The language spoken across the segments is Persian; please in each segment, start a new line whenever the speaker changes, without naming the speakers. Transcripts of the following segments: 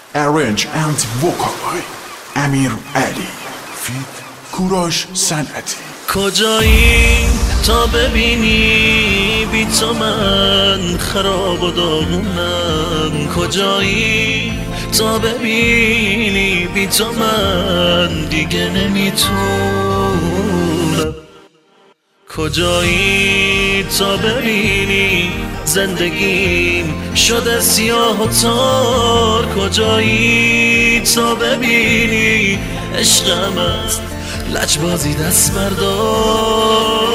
Arrange and vocal by امیر علی فیت کوروش صنعتی.
کجایی تا ببینی بی تو من خراب و داغونم؟ کجایی تا ببینی بی تو من دیگه نمیتونم؟ کجایی تا ببینی زندگیم شده سیاه و تار؟ کجایی تا ببینی عشقم است لجبازی دست بردار؟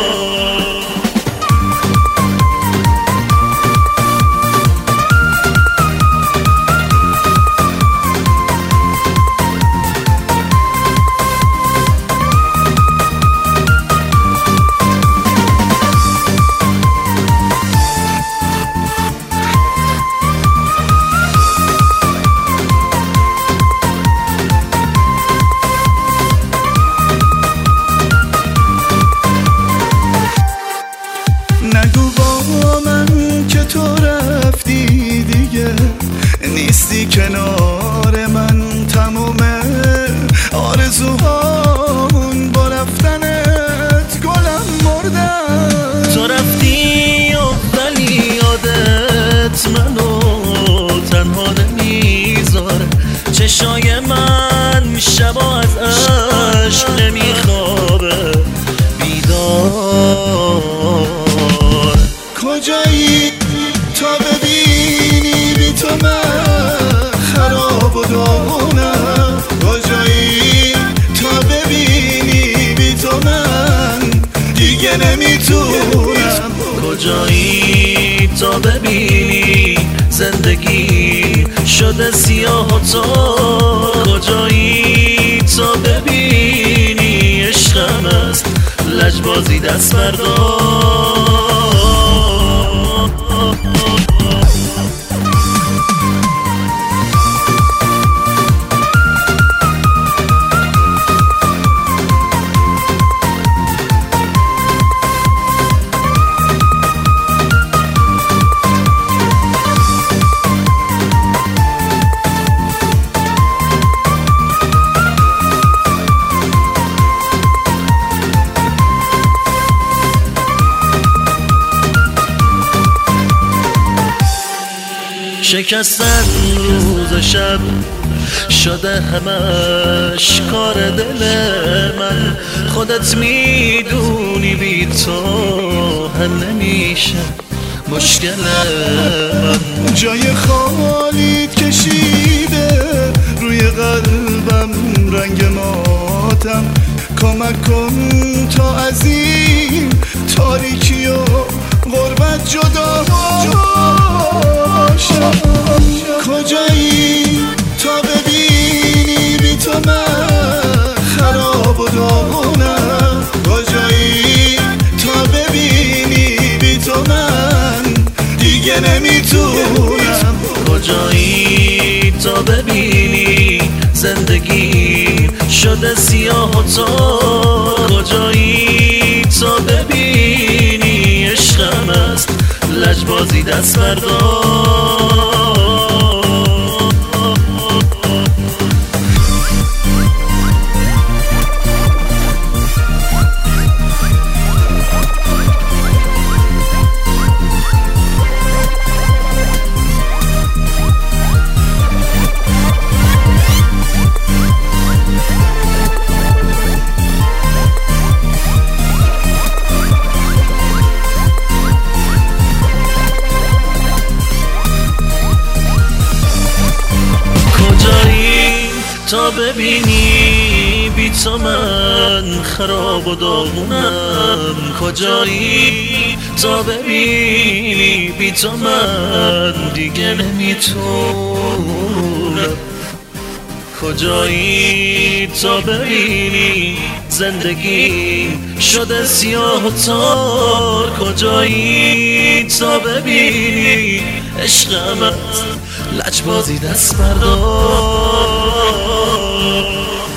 نگو با من که تو رفتی دیگه نیستی کنار من، تمومه آرزوهامون با رفتنت گلم مردن.
تو رفتی ولی یادت منو تنها نمیذاره، چشای من شبا از عشق نمیخوابه بیدار.
کجایی تا ببینی بی تو من خراب و داغونم؟ کجایی تا ببینی بی تو من دیگه نمیتونم؟
کجایی تا ببینی زندگی شده سیاه و تار؟ کجایی تا ببینی عشقم است لجبازی دست بردار؟ شکستن روز شب شده همش کار دل من، خودت میدونی بی تو حل نمیشه مشکل من.
جای خالیت کشیده روی قلبم رنگ ماتم، کمک کن تا از این تاریکی و غربت جدا باشم. کجایی تا ببینی بی تو من خراب و داغونم؟ کجایی تا ببینی بی تو من دیگه نمیتونم؟
کجایی تا ببینی زندگی شده سیاه و تار؟ کجایی تا ببینی عشقم است لجبازی دست بردار؟ تا ببینی بی تو من خراب و داغونم؟ کجایی تا ببینی بی تو من دیگه نمیتونم؟ کجایی تا ببینی زندگی شده سیاه و تار؟ کجایی تا ببینی عشقم است لجبازی دست بردار؟